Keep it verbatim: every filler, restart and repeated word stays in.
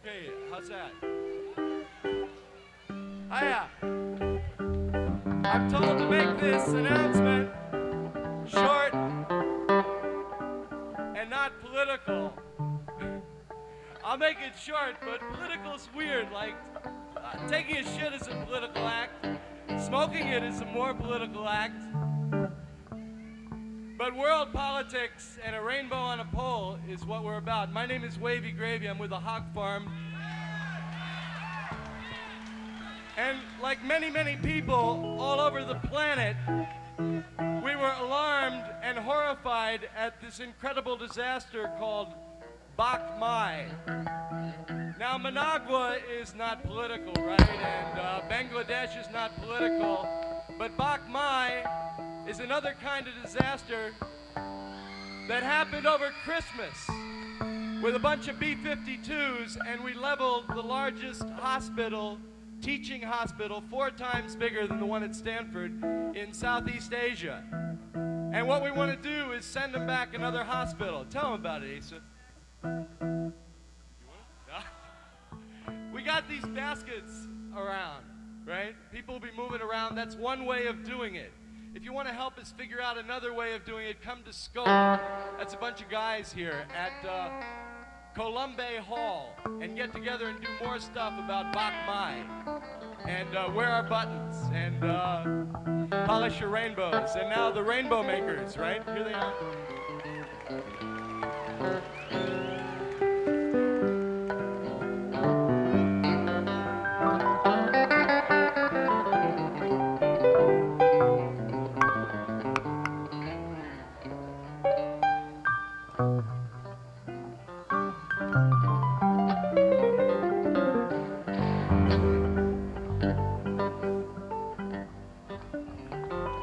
Okay, how's that? Hiya. I'm told to make this announcement short and not political. I'll make it short, but political's weird. Like, uh, taking a shit is a political act. Smoking it is a more political act. But world politics and a rainbow on a pole is what we're about. My name is Wavy Gravy. I'm with the Hawk Farm. And like many, many people all over the planet, we were alarmed and horrified at this incredible disaster called Bach Mai. Now, Managua is not political, right? And uh, Bangladesh is not political. But Bach Mai is another kind of disaster that happened over Christmas with a bunch of B fifty-twos, and we leveled the largest hospital, teaching hospital, four times bigger than the one at Stanford in Southeast Asia. And what we want to do is send them back another hospital. Tell them about it, Asa. You want it? We got these baskets around, right? People will be moving around. That's one way of doing it. If you want to help us figure out another way of doing it, come to Scope. That's a bunch of guys here at uh, Columbe Hall, and get together and do more stuff about Bach Mai, and uh, wear our buttons, and uh, polish your rainbows. And now the rainbow makers, right? Here they are.